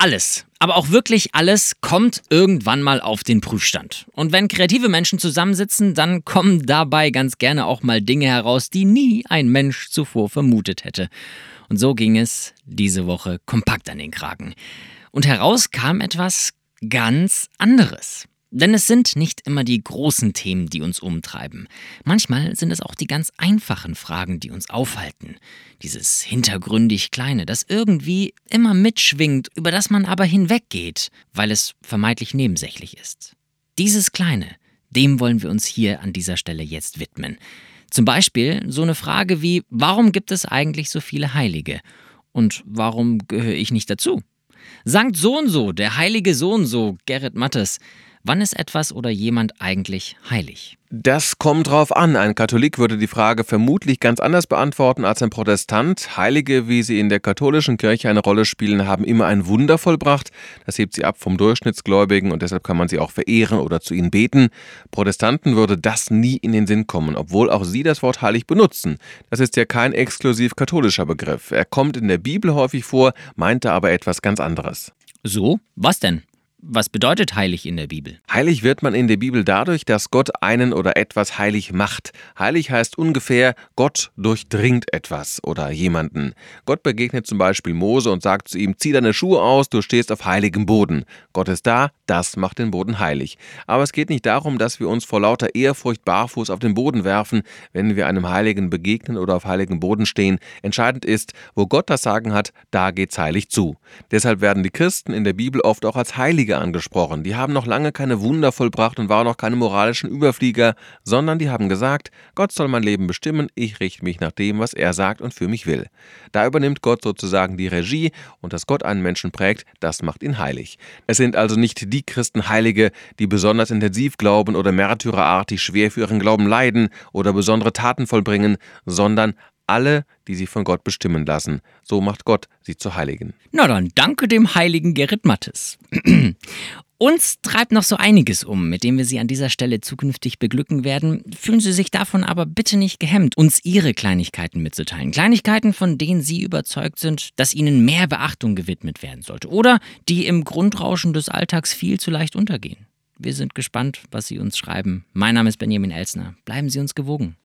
Alles, aber auch wirklich alles kommt irgendwann mal auf den Prüfstand. Und wenn kreative Menschen zusammensitzen, dann kommen dabei ganz gerne auch mal Dinge heraus, die nie ein Mensch zuvor vermutet hätte. Und so ging es diese Woche kompakt an den Kragen. Und heraus kam etwas ganz anderes. Denn es sind nicht immer die großen Themen, die uns umtreiben. Manchmal sind es auch die ganz einfachen Fragen, die uns aufhalten. Dieses hintergründig Kleine, das irgendwie immer mitschwingt, über das man aber hinweggeht, weil es vermeintlich nebensächlich ist. Dieses Kleine, dem wollen wir uns hier an dieser Stelle jetzt widmen. Zum Beispiel so eine Frage wie, warum gibt es eigentlich so viele Heilige? Und warum gehöre ich nicht dazu? Sankt so und so, der heilige so und so, Gerrit Mattes. Wann ist etwas oder jemand eigentlich heilig? Das kommt drauf an. Ein Katholik würde die Frage vermutlich ganz anders beantworten als ein Protestant. Heilige, wie sie in der katholischen Kirche eine Rolle spielen, haben immer ein Wunder vollbracht. Das hebt sie ab vom Durchschnittsgläubigen und deshalb kann man sie auch verehren oder zu ihnen beten. Protestanten würde das nie in den Sinn kommen, obwohl auch sie das Wort heilig benutzen. Das ist ja kein exklusiv katholischer Begriff. Er kommt in der Bibel häufig vor, meinte aber etwas ganz anderes. So? Was denn? Was bedeutet heilig in der Bibel? Heilig wird man in der Bibel dadurch, dass Gott einen oder etwas heilig macht. Heilig heißt ungefähr, Gott durchdringt etwas oder jemanden. Gott begegnet zum Beispiel Mose und sagt zu ihm, zieh deine Schuhe aus, du stehst auf heiligem Boden. Gott ist da, das macht den Boden heilig. Aber es geht nicht darum, dass wir uns vor lauter Ehrfurcht barfuß auf den Boden werfen, wenn wir einem Heiligen begegnen oder auf heiligem Boden stehen. Entscheidend ist, wo Gott das Sagen hat, da geht's heilig zu. Deshalb werden die Christen in der Bibel oft auch als Heilige angesprochen. Die haben noch lange keine Wunder vollbracht und waren noch keine moralischen Überflieger, sondern die haben gesagt, Gott soll mein Leben bestimmen, ich richte mich nach dem, was er sagt und für mich will. Da übernimmt Gott sozusagen die Regie und dass Gott einen Menschen prägt, das macht ihn heilig. Es sind also nicht die Christen Heilige, die besonders intensiv glauben oder märtyrerartig schwer für ihren Glauben leiden oder besondere Taten vollbringen, sondern alle, die sie von Gott bestimmen lassen. So macht Gott sie zu Heiligen. Na dann, danke dem heiligen Gerrit Mattes. Uns treibt noch so einiges um, mit dem wir Sie an dieser Stelle zukünftig beglücken werden. Fühlen Sie sich davon aber bitte nicht gehemmt, uns Ihre Kleinigkeiten mitzuteilen. Kleinigkeiten, von denen Sie überzeugt sind, dass ihnen mehr Beachtung gewidmet werden sollte. Oder die im Grundrauschen des Alltags viel zu leicht untergehen. Wir sind gespannt, was Sie uns schreiben. Mein Name ist Benjamin Elsner. Bleiben Sie uns gewogen.